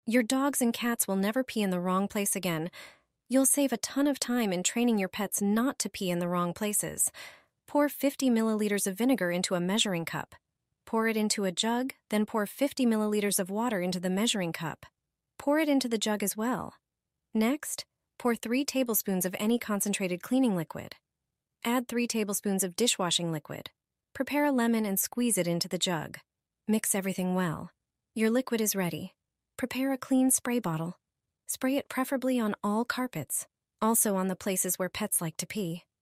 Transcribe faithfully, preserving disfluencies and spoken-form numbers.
Your dogs and cats will never pee in the wrong place again. You'll save a ton of time in training your pets not to pee in the wrong places. Pour fifty milliliters of vinegar into a measuring cup. Pour it into a jug, then pour fifty milliliters of water into the measuring cup. Pour it into the jug as well. Next, pour three tablespoons of any concentrated cleaning liquid. Add three tablespoons of dishwashing liquid. Prepare a lemon and squeeze it into the jug. Mix everything well. Your liquid is ready. Prepare a clean spray bottle. Spray it preferably on all carpets, also on the places where pets like to pee.